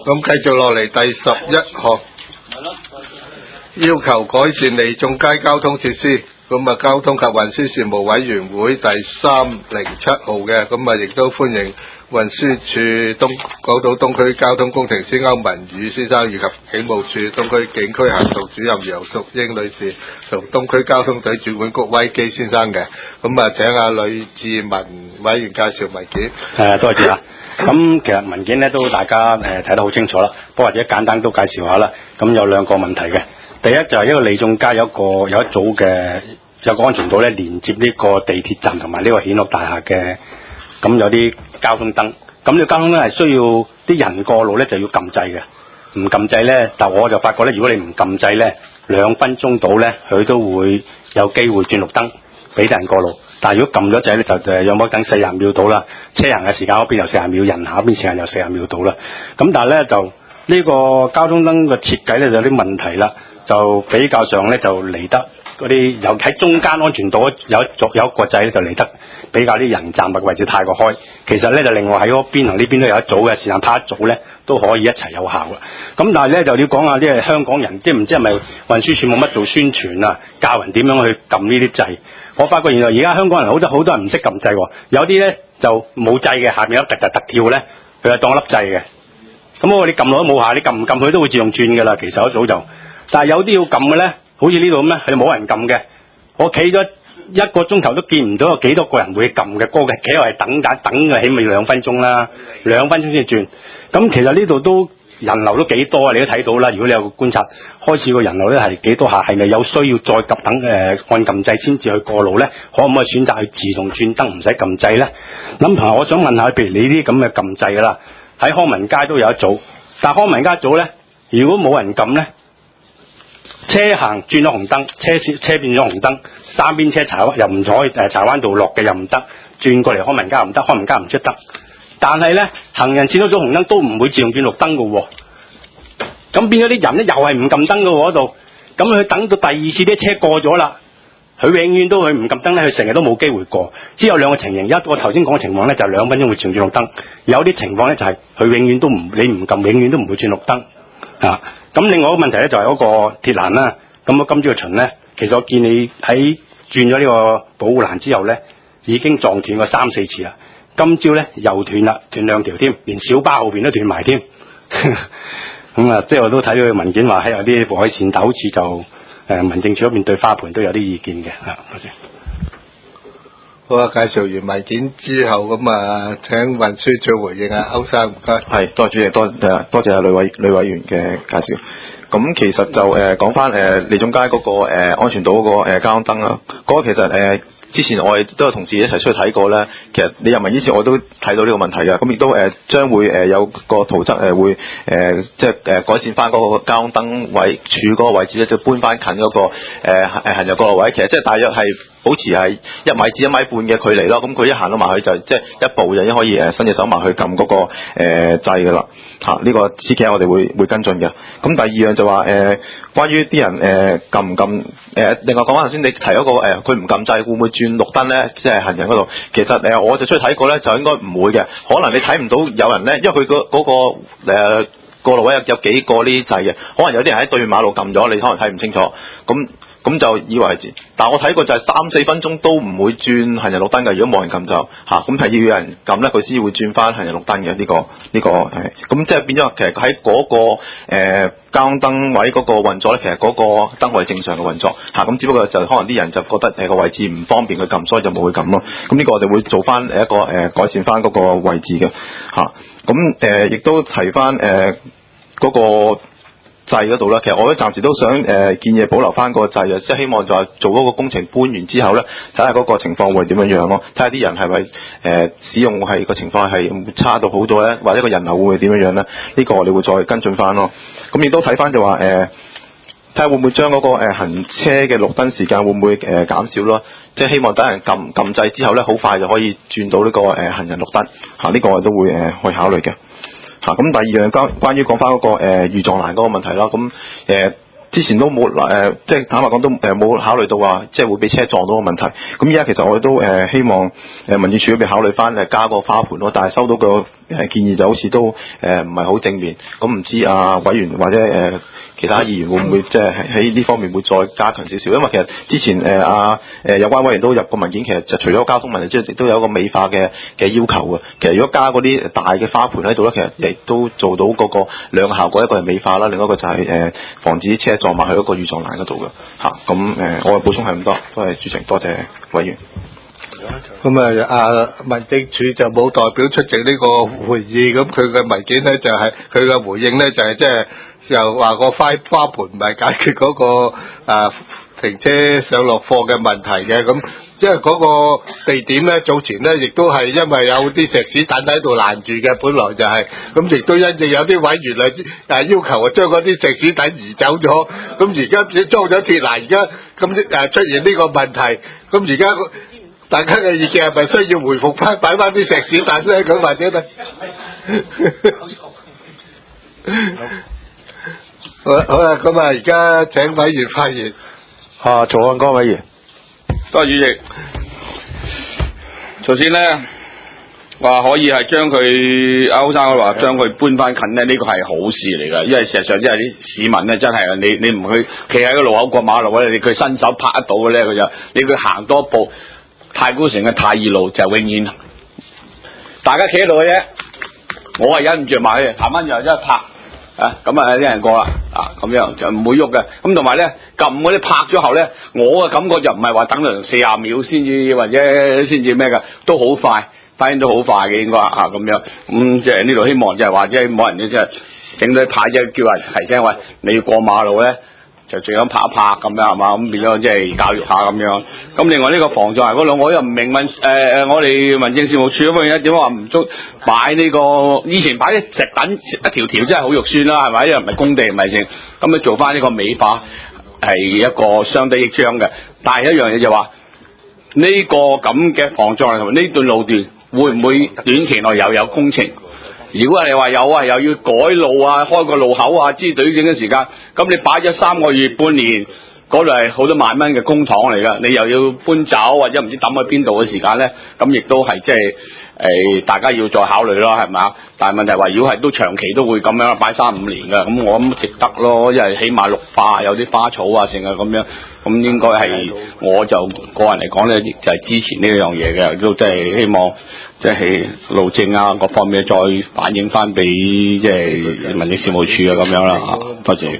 咁繼續落嚟第11項，要求改善利眾街交通設施。咁啊，交通及運輸事務委員會第307號嘅，咁啊亦都歡迎運輸署港島東區交通工程師歐文宇先生，以及警務處東區警區行動主任楊淑英女士同東區交通隊主管谷威基先生嘅。咁啊，請阿呂志文委員介紹文件。 多謝啊。咁其實文件咧都大家睇得好清楚啦，不過或者簡單都介紹下啦。咁有兩個問題嘅，第一就係一個利眾街有一組嘅有個安全島咧，連接呢個地鐵站同埋呢個顯樂大廈嘅，咁有啲交通燈。咁呢個交通燈係需要啲人過路咧就要撳掣嘅，唔撳掣咧，但我就發覺咧，如果你唔撳掣咧，2分鐘到咧，佢都會有機會轉綠燈俾啲人過路。但係如果撳咗掣咧，就有冇等40秒到啦。車行嘅時間嗰邊有40秒，人行嗰邊時間有40秒到啦。咁但係咧就呢個交通燈嘅設計咧就有啲問題啦，就比較上咧就嚟得嗰啲有喺中間安全島有一個掣咧就嚟得比較啲人站嘅位置太過開。其實咧就另外喺嗰邊同呢邊都有一組嘅，時間拍一組咧都可以一齊有效嘅。咁但係咧就要講下啲香港人，即係唔知係咪運輸署冇乜做宣傳啊，教人點樣去撳呢啲掣。我發覺原來而家香港人好多人唔識撳掣喎，有啲咧就冇掣嘅，下面有突跳咧，佢就當一粒掣嘅。咁我你撳落都冇下，你撳唔撳佢都會自動轉㗎啦。其實一早就，但係有啲要撳嘅咧，好似呢度咁咧，係冇人撳嘅。我企咗1個鐘頭都見唔到有幾多個人會撳嘅，個嘅企喺度等嘅，起碼2分鐘啦，2分鐘先轉。咁其實呢度都人流都幾多啊？你都睇到啦。如果你有個觀察，開始個人流咧係幾多下，係咪有需要再按撳掣先至去過路咧？可唔可以選擇去自動轉燈，唔使撳掣咧？咁同埋我想問下，譬如你啲咁嘅撳掣㗎啦，喺康文街都有一組，但係康文街組咧，如果冇人撳咧，車行轉咗紅燈，車變咗紅燈，3邊車又唔可以柴灣道落嘅又唔得，轉過嚟康文街又唔得，康文街唔出得。但係咧，行人轉咗紅燈都唔會自動轉綠燈㗎喎。咁變咗啲人咧又係唔撳燈㗎喎嗰度。咁佢等到第二次啲車過咗啦，佢永遠都佢唔撳燈咧，佢成日都冇機會過。只有兩個情形，一個頭先講嘅情況咧就2分鐘會自動轉綠燈，有啲情況咧就係佢永遠都你唔撳，永遠都唔會轉綠燈啊。咁另外一個問題咧就係嗰個鐵欄啦。咁我今朝嘅巡咧，其實我見你喺轉咗呢個保護欄之後咧，已經撞斷過3-4次啦。今朝咧又斷啦，斷2條添，連小巴後邊都斷埋添。咁啊，即係我都睇到佢文件話係有啲改善，但好似就民政處嗰邊對花盆都有啲意見嘅嚇。多謝。 好啊，介紹完文件之後，咁啊請運輸署回應啊，歐生唔該。 係，多謝主席，多謝呂委員嘅介紹。咁其實就講翻利眾街嗰個安全島嗰個交通燈啦，嗰個其實之前我哋都有同事一齊出去睇過咧，其實你入文之前我都睇到呢個問題嘅，咁亦都將會有個圖則會即係改善翻嗰個交通燈位處嗰個位置咧，就搬翻近嗰個行人過路位，其實即係大約係保持係1米至1米半嘅距離咯。咁佢一行到埋去就即係一步就已經可以伸隻手埋去撳嗰個掣㗎啦。呢個此期我哋會跟進嘅。咁第二樣就話關於啲人撳唔撳另外講翻頭先你提嗰個佢唔撳掣會唔會轉綠燈咧？即係行人嗰度，其實我就出去睇過咧，就應該唔會嘅。可能你睇唔到有人咧，因為佢嗰個過路位有幾個呢啲掣嘅，可能有啲人喺對面馬路撳咗，你可能睇唔清楚。咁就以為係，但我睇過就係3-4分鐘都唔會轉行人綠燈嘅。如果冇人撳就咁係要有人撳咧，佢先會轉翻行人綠燈嘅。呢個係咁即係變咗，其實喺嗰個交通燈位嗰個運作咧，其實嗰個燈係正常嘅運作咁只不過就可能啲人就覺得個位置唔方便去撳，所以就冇去撳咯。咁呢個我哋會做翻一個改善翻嗰個位置嘅咁亦都提翻嗰個掣嗰度啦，其實我都暫時都想建議保留翻個掣啊，即係希望就係做嗰個工程搬完之後咧，睇下嗰個情況會點樣咯，睇下啲人係咪使用係個情況係差到好多咧，或者個人流會點樣咧？呢個我哋會再跟進翻咯。咁亦都睇翻就話睇下會唔會將嗰個行車嘅綠燈時間會唔會減少咯？即係希望等人撳掣之後咧，好快就可以轉到呢個行人綠燈呢個我都會去考慮嘅。咁第二樣關於講翻嗰個預撞欄嗰個問題啦，咁之前都冇即係坦白講都冇考慮到話即係會俾車撞到嘅問題。咁依家其實我哋都希望民政處嗰邊考慮翻加個花盆咯，但係收到個建議就好似都唔係好正面。咁唔知委員或者其他議員會唔會即係喺呢方面會再加強少少？因為其實之前有關委員都入過文件，其實就除咗交通問題之外，亦都有一個美化嘅要求嘅。其實如果加嗰啲大嘅花盆喺度咧，其實亦都做到嗰個兩個效果，一個係美化啦，另一個就係防止車撞埋去一個預撞欄嗰度嘅嚇。咁我嘅補充係咁多，多謝主席，多謝委員。 咁民政處就冇代表出席呢個會議，咁佢嘅文件咧就係佢嘅回應咧就係即係又話個花盆唔係解決嗰個停車上落貨嘅問題嘅，咁因為嗰個地點咧早前咧亦都係因為有啲石屎等喺度攔住嘅，本來就係咁，亦都因應有啲委員要求將嗰啲石屎等移走咗，咁而家裝咗鐵欄，而家咁出現呢個問題，咁而家大家嘅意見係咪需要回復翻擺翻啲石屎等咧？咁或者好啦，咁而家請委員發言。 曹漢江委員。 多謝主席。首先咧，話可以係將佢歐生話將佢搬翻近咧，呢個係好事嚟㗎，因為事實上即係啲市民咧真係你唔去企喺個路口過馬路咧，佢伸手拍得到嘅咧，你佢行多一步，太古城嘅太二路就永遠大家企喺度嘅啫，我係忍唔住埋去，行翻又一拍。咁一人過啦，咁樣就唔會喐嘅。咁同埋咧，撳嗰啲拍咗後咧，我嘅感覺就唔係話等到40秒先至或者先至咩㗎，都好快，反應都好快嘅應該咁樣。咁即係呢度希望就係話即係冇人即係整到啲牌啫，叫人提醒喂，你要過馬路咧，就最咁拍一拍咁樣係嘛，咁變咗即係教育下咁樣。咁另外呢個防撞欄嗰度，我又唔明我哋民政事務處嗰方面咧點解話唔足擺呢個？以前擺啲石等一條條真係好肉酸啦，係咪？因為唔係工地唔係剩，咁你做翻呢個美化係一個相得益彰嘅。但係一樣嘢就話呢個咁嘅防撞欄同呢段路段會唔會短期內又有工程？如果你話有又要改路開個路口之類整嘅時間，咁你擺咗3個月半年，嗰度係好多萬蚊嘅公帑嚟㗎，你又要搬走或者唔知抌去邊度嘅時間咧，咁亦都係即係大家要再考慮咯，係咪啊？但係問題話，如果係都長期都會咁樣擺3-5年㗎，咁我諗值得咯，因為起碼綠化有啲花草成日咁樣，咁應該係我就個人嚟講咧，就係支持呢樣嘢嘅，都即係希望即係路政各方面再反映翻俾即係民政事務處咁樣啦。多謝。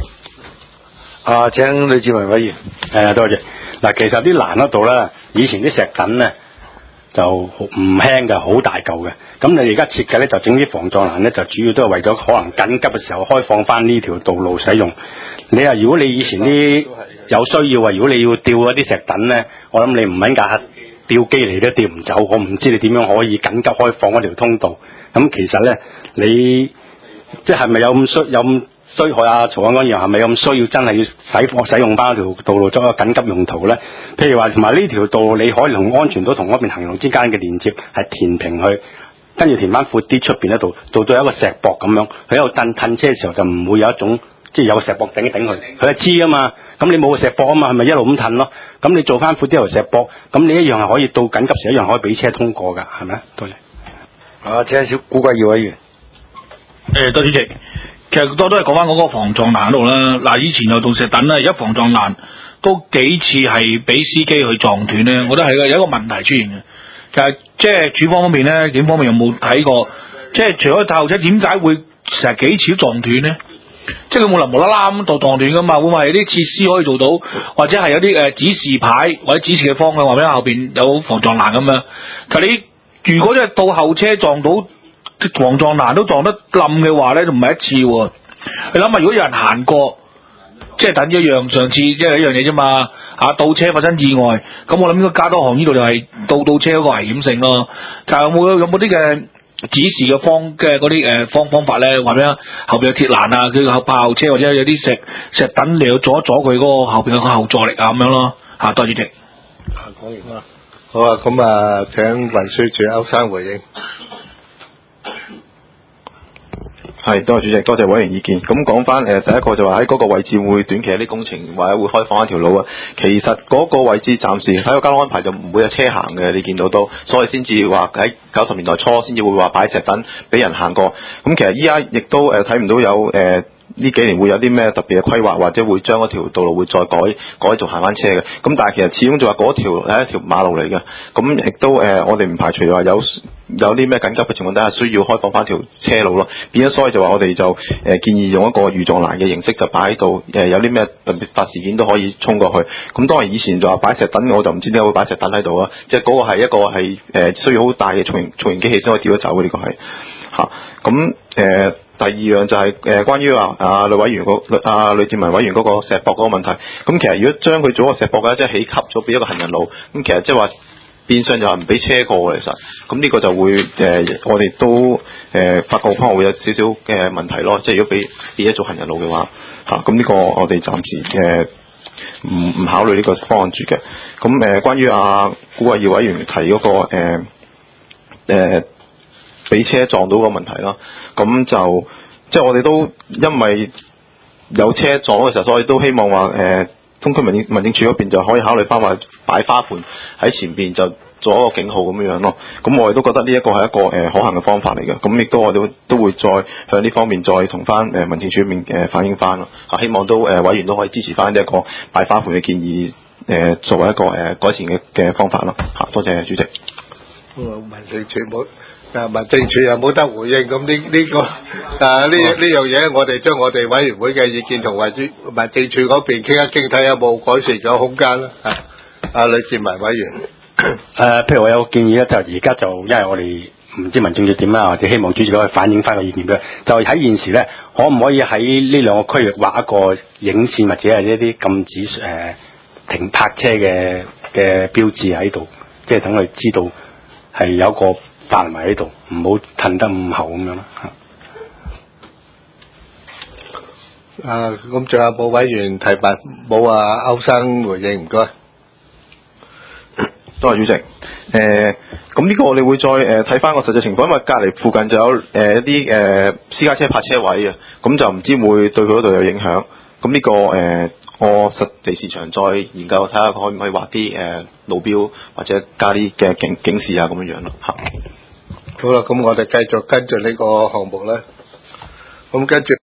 請呂志文委員。多謝。嗱，其實啲欄嗰度咧，以前啲石躉咧就唔輕嘅，好大嚿嘅。咁你而家設計咧就整啲防撞欄咧，就主要都係為咗可能緊急嘅時候開放翻呢條道路使用。你話如果你以前啲有需要如果你要吊嗰啲石躉咧，我諗你唔揾架吊機嚟都吊唔走。我唔知你點樣可以緊急開放嗰條通道。咁其實咧，你即係咪有咁需要曹安一樣係咪咁需要真係要使用翻條道路作一個緊急用途咧？譬如話同埋呢條道路你可以同安全島同嗰邊行龍之間嘅連接係填平去，跟住填翻闊啲出邊一度，到有一個石膊咁樣，佢喺度褪車嘅時候就唔會有一種即係有個石膊頂一頂佢，佢係知啊嘛。咁你冇個石膊啊嘛，係咪一路咁褪咯？咁你做翻闊啲條石膊，咁你一樣係可以到緊急時一樣可以俾車通過㗎，係咪啊？多謝。請小古貴耀委員。 多謝主席。其實都係講翻嗰個防撞欄嗰度啦。嗱，以前有棟石躉啦，而家防撞欄都幾次係俾司機去撞斷咧，我覺得係有一個問題出現嘅。其實即係處方面咧，警方面有冇睇過？即係除咗大後車，點解會成日幾次都撞斷咧？即係佢冇能無啦啦咁度撞斷噶嘛？會唔會係啲設施可以做到，或者係有啲指示牌或者指示嘅方向話俾後邊有防撞欄咁樣？其實你如果即係到後車撞到防撞欄都撞得冧嘅話咧，就唔係一次喎。你諗下，如果有人行過，即係等一樣上次即係一樣嘢啫嘛。倒車發生意外，咁我諗應該加多項呢度就係倒車嗰個危險性咯。但係有冇啲嘅指示嘅嗰啲方法咧？話俾後邊有鐵欄佢後怕後車或者有啲石躉嚟阻一阻佢嗰個後邊有個後座力咁樣咯。多謝主席。 講完啦。好請運輸署歐生回應。 係，多謝主席，多謝委員意見。咁講翻第一個就話喺嗰個位置會短期有啲工程或者會開放一條路啊。其實嗰個位置暫時喺個交通安排就唔會有車行嘅，你見到都，所以先至話喺90年代初先至會話擺石躉俾人行過。咁其實依家亦都睇唔到有呢幾年會有啲咩特別嘅規劃，或者會將嗰條道路會再改做行翻車嘅。咁但係其實始終就話嗰條係一條馬路嚟嘅。咁亦都我哋唔排除話有啲咩緊急嘅情況底下需要開放翻條車路咯。變咗所以就話我哋就建議用一個預撞欄嘅形式就擺喺度，有啲咩特別發事件都可以衝過去。咁當然以前就話擺石躉，我就唔知點解會擺石躉喺度啊。即係嗰個係一個係需要好大嘅重型機器先可以吊得走嘅，呢個係嚇。咁第二樣就係關於話呂志文委員嗰個石壆嗰個問題。咁其實如果將佢做個石壆嘅，即係起級咗俾一個行人路，咁其實即係話變相就係唔俾車過嘅。其實咁呢個就會我哋都發覺可能會有少少嘅問題咯。即係如果俾變咗做行人路嘅話嚇，咁呢個我哋暫時唔考慮呢個方案住嘅。咁關於古慧耀委員提嗰個俾車撞到個問題啦，咁就即係我哋都因為有車撞嘅時候，所以都希望話東區民政處嗰邊就可以考慮翻話擺花盆喺前邊就做一個警號咁樣咯。咁我哋都覺得呢一個係一個可行嘅方法嚟嘅。咁亦都我哋都會再向呢方面再同翻民政處嗰邊反映翻咯。希望都委員都可以支持翻呢一個擺花盆嘅建議，作為一個改善嘅方法咯。多謝主席。 民政處又冇得回應，咁呢個呢樣嘢，我哋將我哋委員會嘅意見同民政處嗰邊傾一傾，睇有冇改善咗空間啦。呂志文委員， 譬如我有個建議咧，就而家就因為我哋唔知民政處點啦，或者希望主席可以反映翻個意見俾佢。就喺現時咧，可唔可以喺呢兩個區域畫一個影線或者係一啲禁止停泊車嘅標誌喺度，即係等佢知道係有個範圍喺度，唔好褪得咁後咁樣啦。 咁仲有冇委員提問？冇歐生回應，唔該。 多謝主席。咁呢個我哋會再睇翻個實際情況，因為隔離附近就有一啲私家車泊車位嘅，咁就唔知會對佢嗰度有影響。咁呢個我實地市場再研究睇下可唔可以畫啲路標或者加啲嘅警示啊咁樣咯嚇。 好啦，咁我哋繼續跟住呢個項目啦。咁跟住。